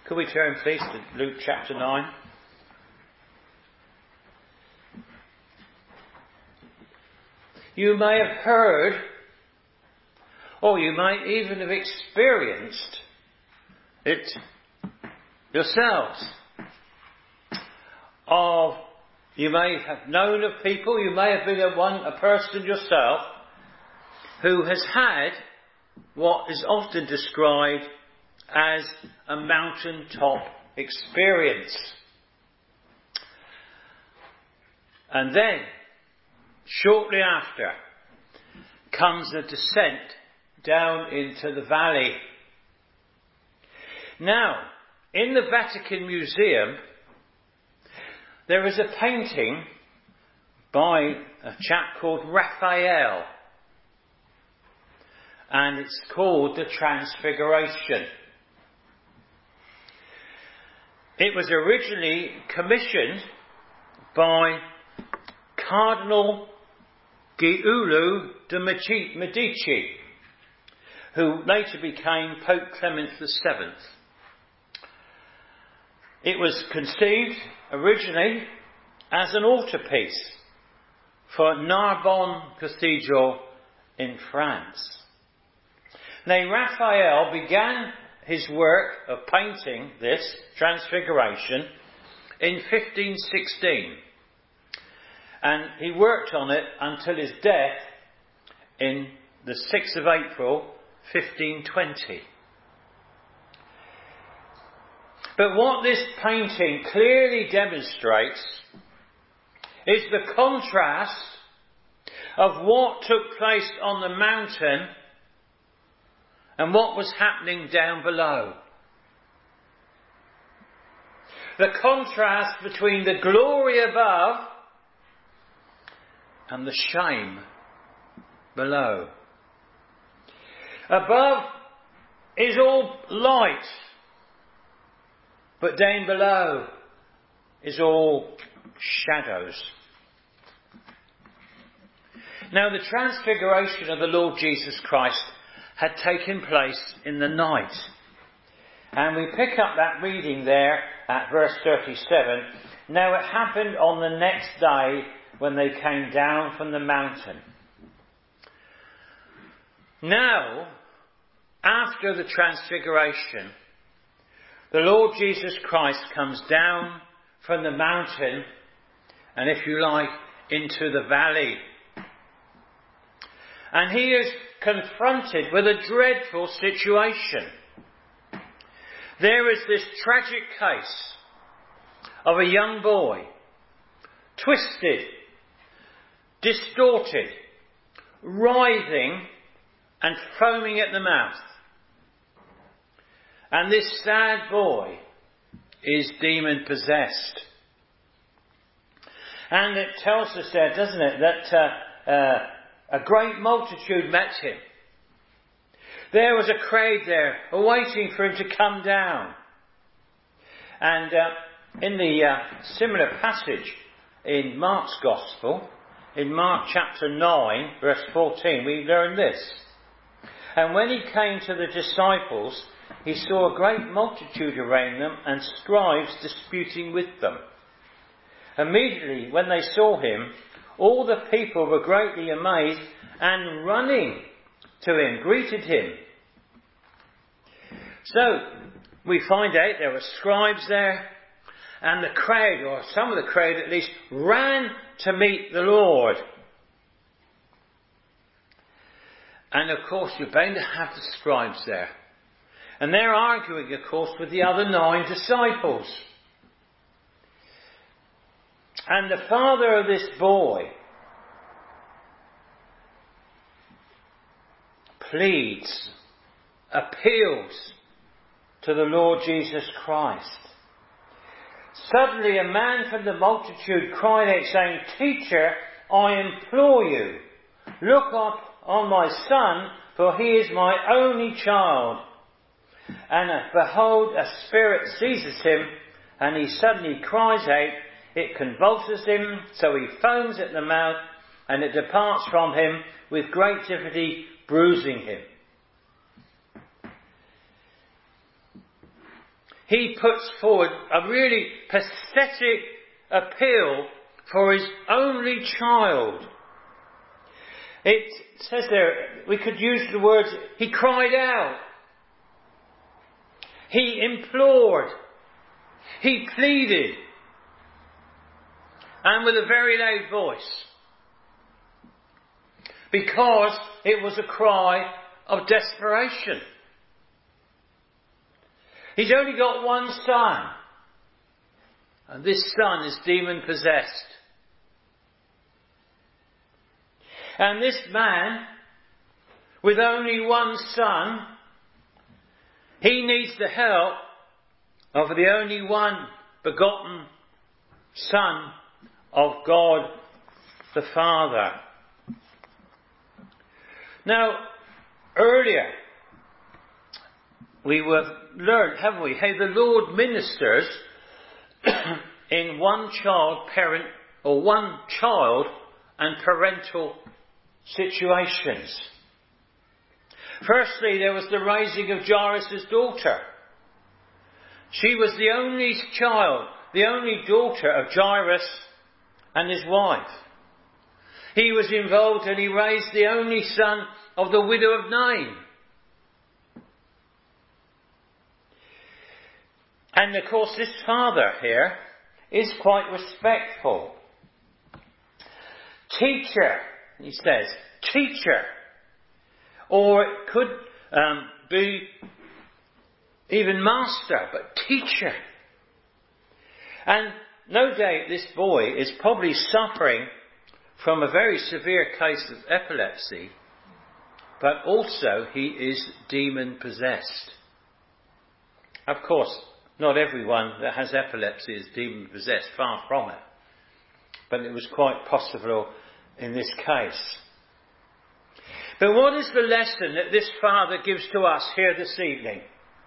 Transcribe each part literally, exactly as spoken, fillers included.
Could we turn please to Luke chapter nine? You may have heard, or you might even have experienced it yourselves. Of you may have known of people, you may have been a one a person yourself who has had what is often described as a mountaintop experience. And then, shortly after, comes a descent down into the valley. Now, in the Vatican Museum, there is a painting by a chap called Raphael. And it's called The Transfiguration. It was originally commissioned by Cardinal Giulio de Medici, who later became Pope Clement the Seventh. It was conceived originally as an altarpiece for Narbonne Cathedral in France. Now, Raphael began his work of painting this Transfiguration in fifteen sixteen. And he worked on it until his death in the sixth of April, fifteen twenty. But what this painting clearly demonstrates is the contrast of what took place on the mountain and what was happening down below. The contrast between the glory above and the shame below. Above is all light, but down below is all shadows. Now, the transfiguration of the Lord Jesus Christ had taken place in the night. And we pick up that reading there at verse thirty-seven. Now it happened on the next day when they came down from the mountain. Now, after the transfiguration, the Lord Jesus Christ comes down from the mountain and, if you like, into the valley. And he is confronted with a dreadful situation. There is this tragic case of a young boy, twisted, distorted, writhing and foaming at the mouth. And this sad boy is demon possessed. And it tells us there, doesn't it, that uh, uh, a great multitude met him. There was a crowd there awaiting for him to come down. And uh, in the uh, similar passage in Mark's Gospel, in Mark chapter nine, verse fourteen, we learn this. And when he came to the disciples, he saw a great multitude around them and scribes disputing with them. Immediately, when they saw him, all the people were greatly amazed and running to him, greeted him. So, we find out there were scribes there, and the crowd, or some of the crowd at least, ran to meet the Lord. And of course, you're bound to have the scribes there. And they're arguing, of course, with the other nine disciples. And the father of this boy pleads, appeals to the Lord Jesus Christ. Suddenly a man from the multitude cried out, saying, Teacher, I implore you, look up on my son, for he is my only child. And uh, behold, a spirit seizes him, and he suddenly cries out. It convulses him, so he foams at the mouth, and it departs from him with great difficulty, bruising him. he puts forward a really pathetic appeal for his only child. It says there, we could use the words, he cried out. He implored. He pleaded. And with a very loud voice. Because it was a cry of desperation. He's only got one son. And this son is demon possessed. And this man, with only one son, he needs the help of the only one begotten Son of God the Father. Now, earlier, we were learned, haven't we, how the Lord ministers in one child parent, or one child and parental situations. Firstly, there was the raising of Jairus' daughter. She was the only child, the only daughter of Jairus and his wife. He was involved and he raised the only son of the widow of Nain. And of course this father here is quite respectful. Teacher, he says, teacher. Or it could um, be even master, but teacher. And no doubt this boy is probably suffering from a very severe case of epilepsy, but also he is demon possessed. Of course, not everyone that has epilepsy is demon possessed, far from it. But it was quite possible in this case. But what is the lesson that this father gives to us here this evening?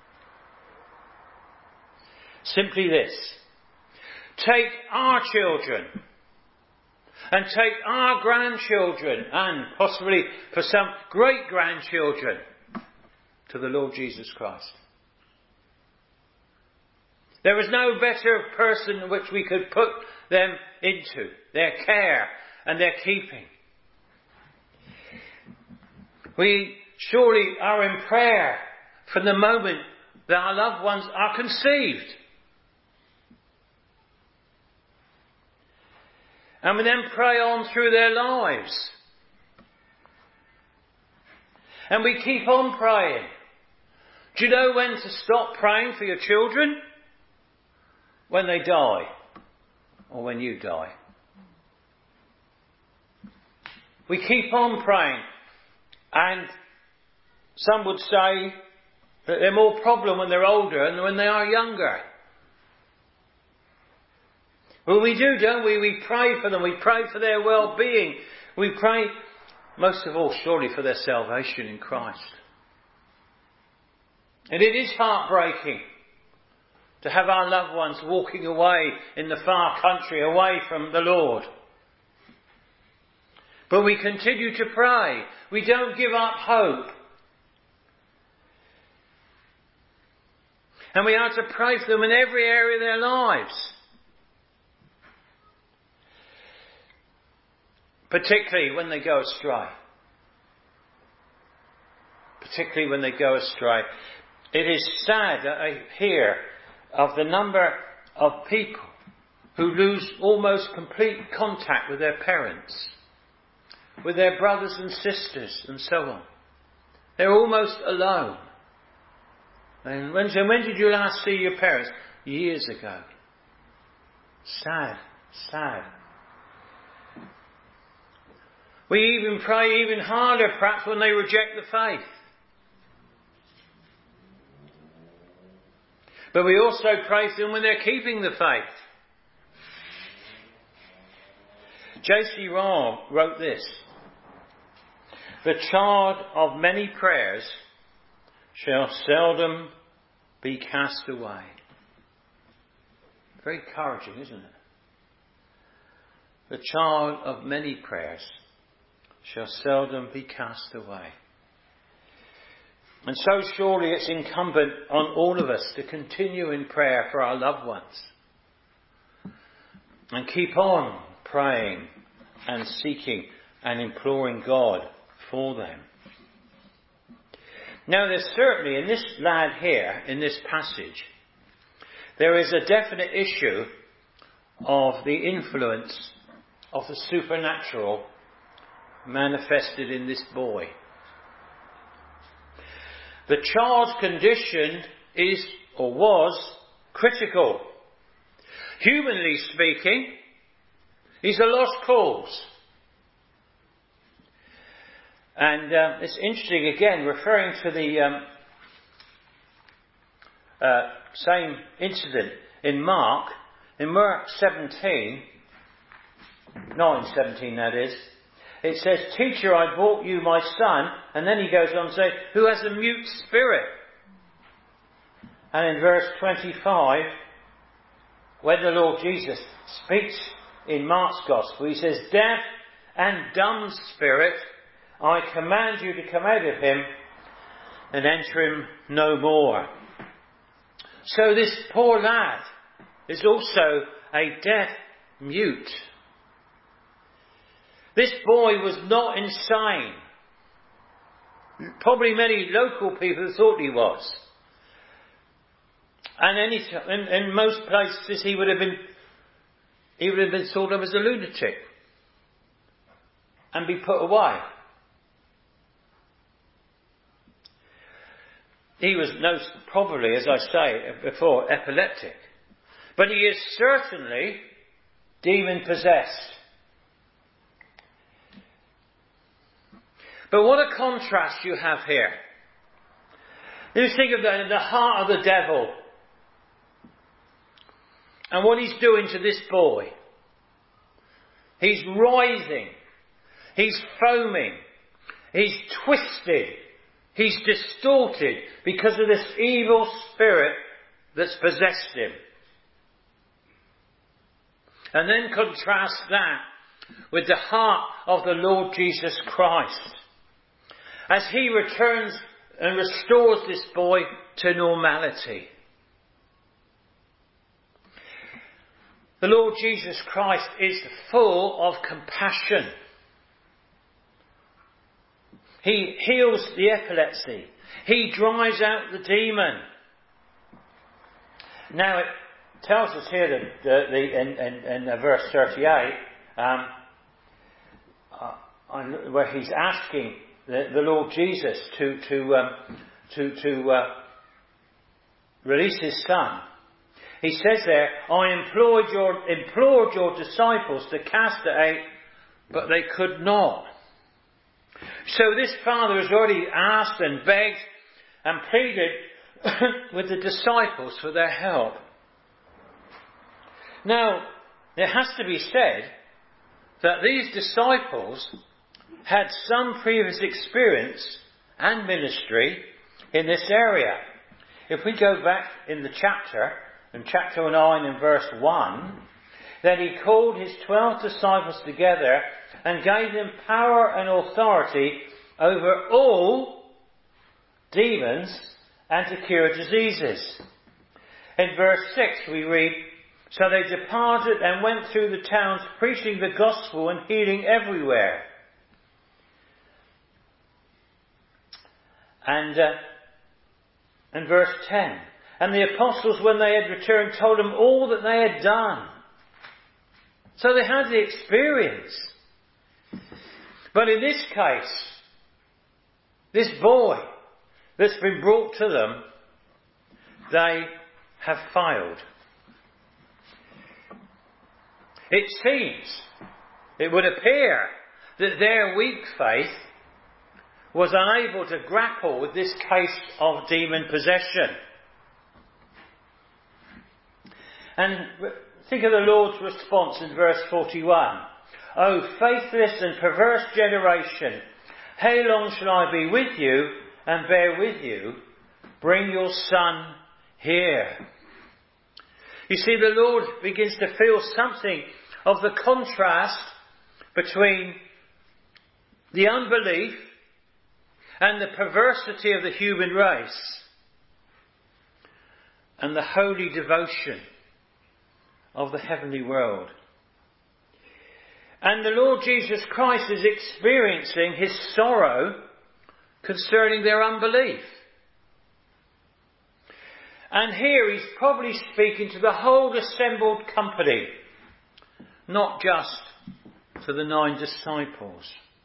Simply this. Take our children and take our grandchildren and possibly for some great-grandchildren to the Lord Jesus Christ. There is no better person which we could put them into, their care and their keeping. We surely are in prayer from the moment that our loved ones are conceived. And we then pray on through their lives. And we keep on praying. Do you know when to stop praying for your children? When they die. Or when you die. We keep on praying. And some would say that they're more problem when they're older than when they are younger. Well, we do, don't we? We pray for them. We pray for their well-being. We pray, most of all, surely for their salvation in Christ. And it is heartbreaking to have our loved ones walking away in the far country, away from the Lord. But we continue to pray. We don't give up hope. And we are to pray for them in every area of their lives. Particularly when they go astray. Particularly when they go astray. It is sad that I hear of the number of people who lose almost complete contact with their parents, with their brothers and sisters and so on. They're almost alone. And when, so when did you last see your parents? Years ago. Sad, sad. We even pray even harder perhaps when they reject the faith. But we also pray for them when they're keeping the faith. J C Ryle wrote this. The child of many prayers shall seldom be cast away. Very encouraging, isn't it? The child of many prayers shall seldom be cast away. And so surely it's incumbent on all of us to continue in prayer for our loved ones. And keep on praying and seeking and imploring God for them. Now there's certainly, in this lad here, in this passage, there is a definite issue of the influence of the supernatural manifested in this boy. The child's condition is, or was, critical. Humanly speaking, he's a lost cause. And uh, it's interesting, again, referring to the um, uh, same incident in Mark, in Mark seventeen, nine seventeen that is, it says, "Teacher, I brought you my son," and then he goes on to say, "who has a mute spirit." And in verse twenty-five, when the Lord Jesus speaks in Mark's Gospel, he says, "Deaf and dumb spirit, I command you to come out of him and enter him no more." So this poor lad is also a deaf mute. This boy was not insane. Probably many local people thought he was. And any, in, in most places he would have been, he would have been thought of as a lunatic and be put away. He was most probably, as I say before, epileptic. But he is certainly demon possessed. But what a contrast you have here. You think of that in the heart of the devil. And what he's doing to this boy. He's writhing. He's foaming. He's twisted. He's distorted because of this evil spirit that's possessed him. And then contrast that with the heart of the Lord Jesus Christ, as he returns and restores this boy to normality. The Lord Jesus Christ is full of compassion. He heals the epilepsy. He drives out the demon. Now it tells us here that the, the, in, in, in verse thirty-eight, um, uh, where he's asking the, the Lord Jesus to to um, to, to uh, release his son. He says there, "I implored your implored your disciples to cast it out, but they could not." So this father has already asked and begged and pleaded with the disciples for their help. Now, it has to be said that these disciples had some previous experience and ministry in this area. If we go back in the chapter, in chapter nine and verse one, then he called his twelve disciples together and gave them power and authority over all demons and to cure diseases. In verse six we read, "So they departed and went through the towns preaching the gospel and healing everywhere." And uh, in verse ten, "And the apostles, when they had returned, told them all that they had done." So they had the experience. But in this case, this boy that's been brought to them, they have failed. It seems, it would appear, that their weak faith was unable to grapple with this case of demon possession. And think of the Lord's response in verse forty-one. "O faithless and perverse generation, how long shall I be with you and bear with you? Bring your son here." You see, the Lord begins to feel something of the contrast between the unbelief and the perversity of the human race and the holy devotion of the heavenly world. And the Lord Jesus Christ is experiencing his sorrow concerning their unbelief. And here he's probably speaking to the whole assembled company, not just to the nine disciples.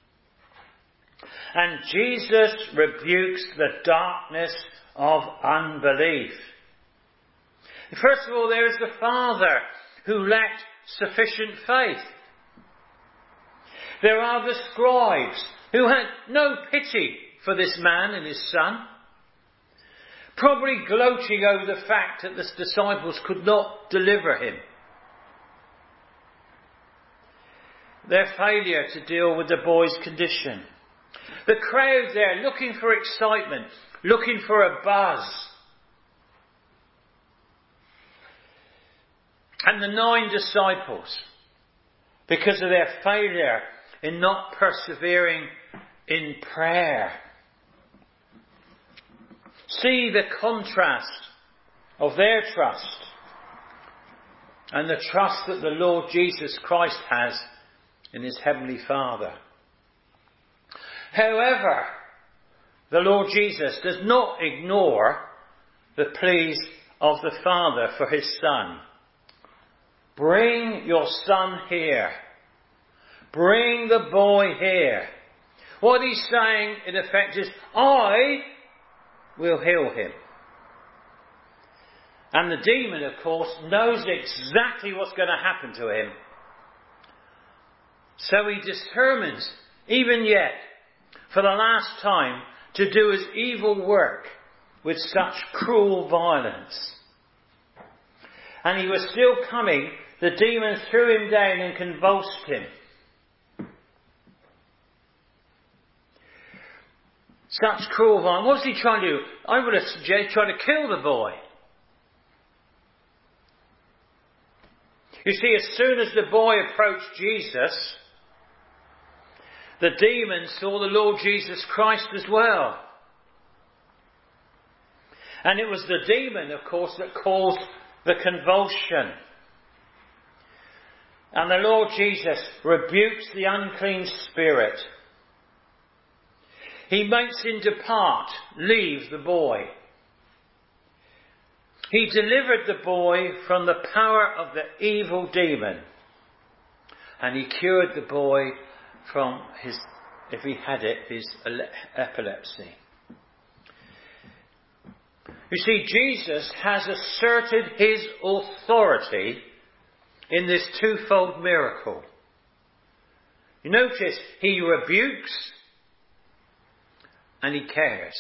And Jesus rebukes the darkness of unbelief. First of all, there is the father who lacked sufficient faith. There are the scribes who had no pity for this man and his son, probably gloating over the fact that the disciples could not deliver him. Their failure to deal with the boy's condition. The crowd there looking for excitement, looking for a buzz. And the nine disciples, because of their failure in not persevering in prayer. See the contrast of their trust and the trust that the Lord Jesus Christ has in his heavenly Father. However, the Lord Jesus does not ignore the pleas of the Father for his Son. Bring your son here. Bring the boy here. What he's saying, in effect, is, I will heal him. And the demon, of course, knows exactly what's going to happen to him. So he determines, even yet, for the last time, to do his evil work with such cruel violence. And he was still coming. The demon threw him down and convulsed him. Such cruel violence. What's he trying to do? I would have suggested trying to kill the boy. You see, as soon as the boy approached Jesus, the demon saw the Lord Jesus Christ as well. And it was the demon, of course, that caused the convulsion. And the Lord Jesus rebukes the unclean spirit. He makes him depart, leave the boy. He delivered the boy from the power of the evil demon. And he cured the boy from his, if he had it, his epilepsy. You see, Jesus has asserted his authority in this twofold miracle. You notice he rebukes and he cares.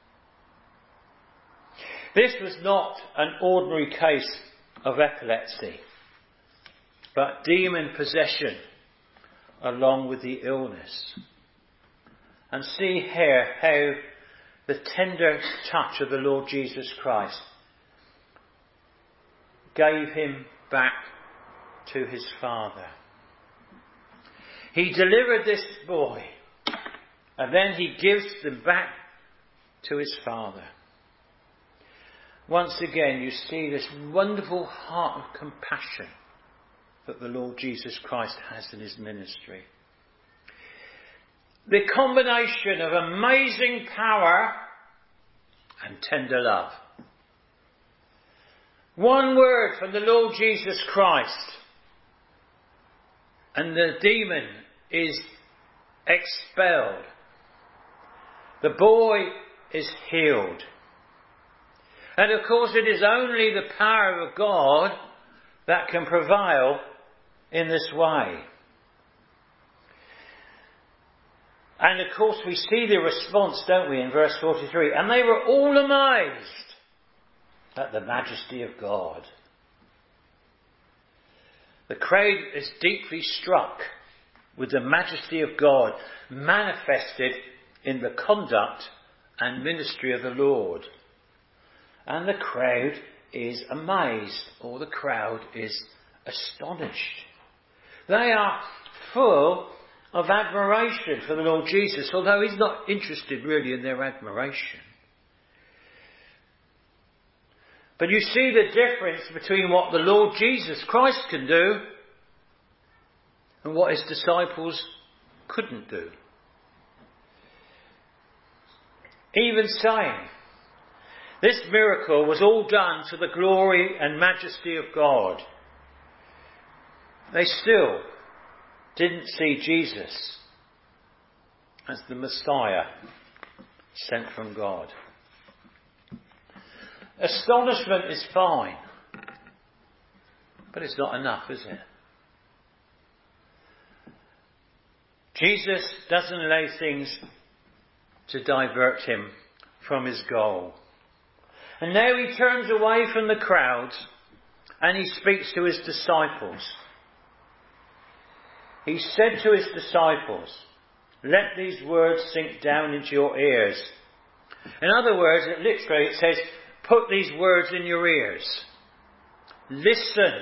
This was not an ordinary case of epilepsy, but demon possession along with the illness. And see here how the tender touch of the Lord Jesus Christ gave him back to his Father. He delivered this boy, and then he gives them back to his Father. Once again, you see this wonderful heart of compassion that the Lord Jesus Christ has in his ministry. The combination of amazing power and tender love. One word from the Lord Jesus Christ, and the demon is expelled. The boy is healed. And of course it is only the power of God that can prevail in this way. And of course we see the response, don't we, in verse forty-three. And they were all amazed at the majesty of God. The crowd is deeply struck with the majesty of God manifested in the conduct and ministry of the Lord. And the crowd is amazed, or the crowd is astonished. They are full of admiration for the Lord Jesus, although he's not interested really in their admiration. But you see the difference between what the Lord Jesus Christ can do and what his disciples couldn't do. Even saying, this miracle was all done to the glory and majesty of God. They still didn't see Jesus as the Messiah sent from God. Astonishment is fine, but it's not enough, is it? Jesus doesn't allow things to divert him from his goal. And now he turns away from the crowds and he speaks to his disciples. He said to his disciples, let these words sink down into your ears. In other words, it literally it says, put these words in your ears. Listen.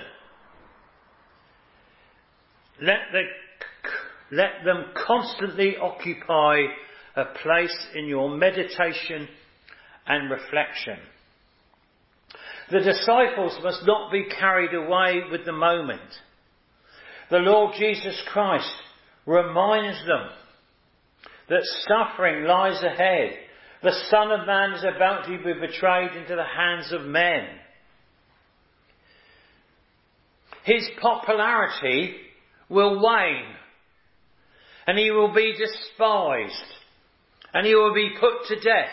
Let, the, let them constantly occupy a place in your meditation and reflection. The disciples must not be carried away with the moment. The Lord Jesus Christ reminds them that suffering lies ahead. The Son of Man is about to be betrayed into the hands of men. His popularity will wane, and he will be despised, and he will be put to death.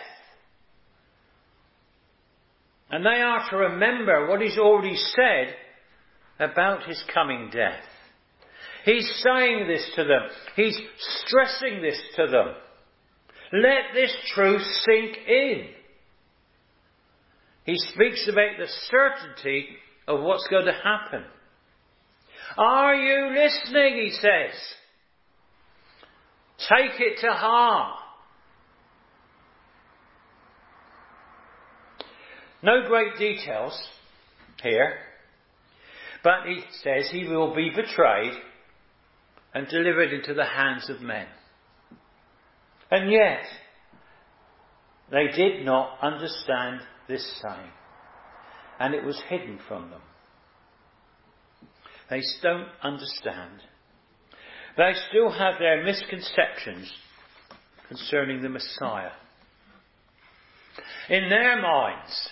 And they are to remember what he's already said about his coming death. He's saying this to them. He's stressing this to them. Let this truth sink in. He speaks about the certainty of what's going to happen. Are you listening, he says. Take it to heart. No great details here, but he says he will be betrayed and delivered into the hands of men. And yet, they did not understand this saying, and it was hidden from them. They don't understand. They still have their misconceptions concerning the Messiah. In their minds,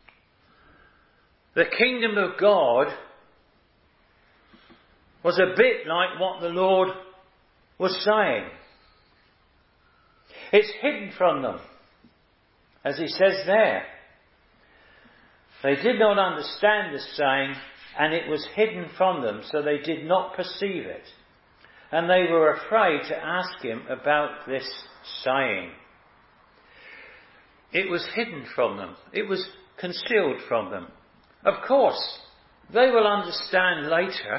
the kingdom of God was a bit like what the Lord was saying. It's hidden from them, as he says there. They did not understand this saying, and it was hidden from them, so they did not perceive it. And they were afraid to ask him about this saying. It was hidden from them. It was concealed from them. Of course, they will understand later.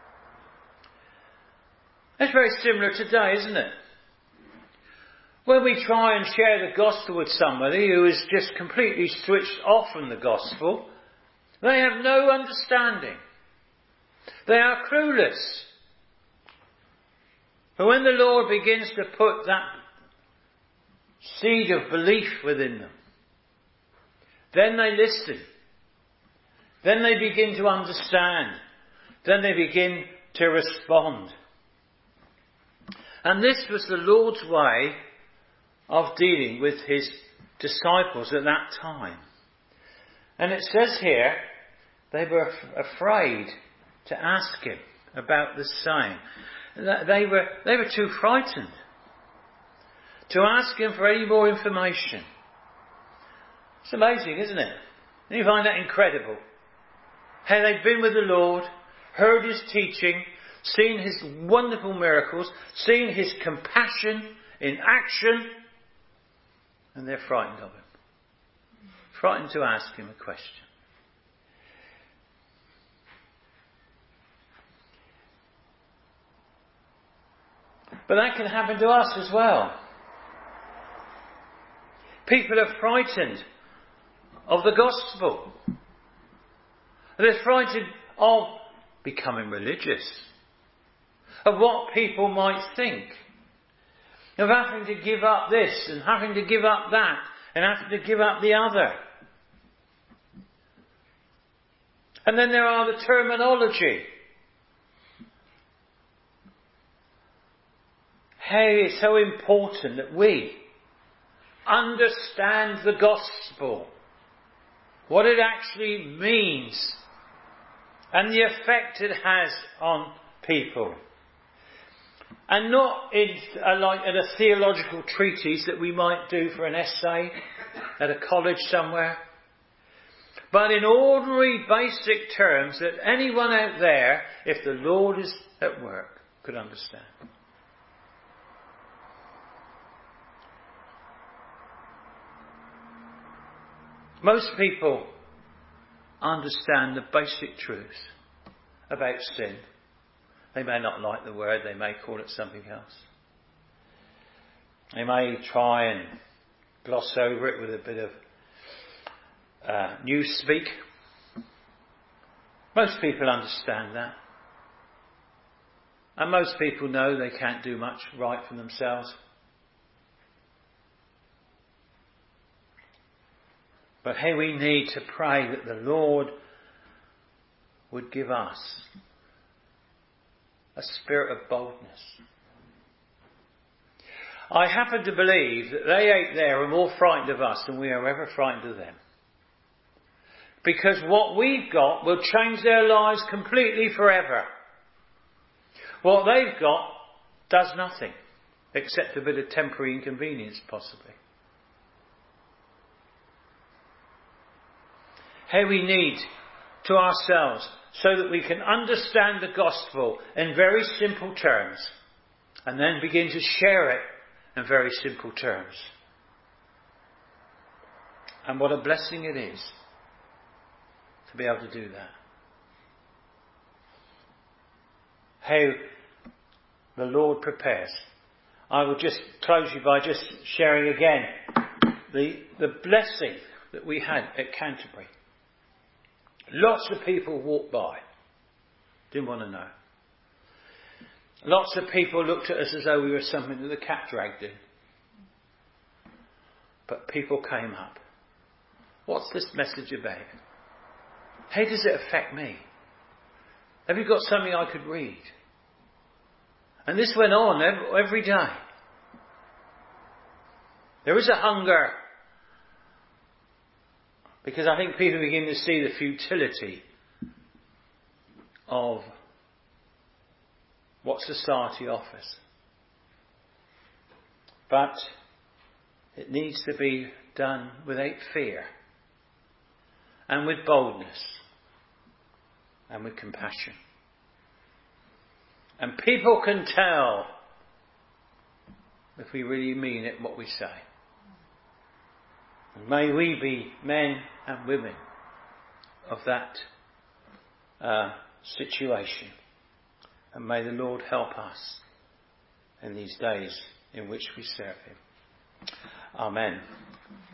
It's very similar today, isn't it? When we try and share the gospel with somebody who is just completely switched off from the gospel, they have no understanding. They are clueless. But when the Lord begins to put that seed of belief within them, then they listen. Then they begin to understand. Then they begin to respond. And this was the Lord's way of dealing with his disciples at that time. And it says here, they were f- afraid to ask him about the saying. They were, they were too frightened to ask him for any more information. It's amazing, isn't it? And you find that incredible. How they've been with the Lord, heard his teaching, seen his wonderful miracles, seen his compassion in action, and they're frightened of him. Frightened to ask him a question. But that can happen to us as well. People are frightened of the gospel. They're frightened of becoming religious. of what people might think, of having to give up this and having to give up that and having to give up the other. And then there are the terminology. Hey, it's so important that we understand the gospel, what it actually means, and the effect it has on people. And not in a, like in a theological treatise that we might do for an essay at a college somewhere, but in ordinary basic terms that anyone out there, if the Lord is at work, could understand. Most people understand the basic truths about sin. They may not like the word, they may call it something else. They may try and gloss over it with a bit of uh, newspeak. Most people understand that. And most people know they can't do much right for themselves. But hey, we need to pray that the Lord would give us a spirit of boldness. I happen to believe that they out there are more frightened of us than we are ever frightened of them. Because what we've got will change their lives completely forever. What they've got does nothing, except a bit of temporary inconvenience, possibly. How we need to ourselves so that we can understand the gospel in very simple terms and then begin to share it in very simple terms. And what a blessing it is to be able to do that. How the Lord prepares. I will just close you by just sharing again the, the blessing that we had at Canterbury. Lots of people walked by. Didn't want to know. Lots of people looked at us as though we were something that the cat dragged in. But people came up. What's this message about? How does it affect me? Have you got something I could read? And this went on every, every day. There is a hunger. Because I think people begin to see the futility of what society offers. But it needs to be done without fear and with boldness and with compassion. And people can tell if we really mean it, what we say. And may we be men and women of that uh, situation. And may the Lord help us in these days in which we serve Him. Amen.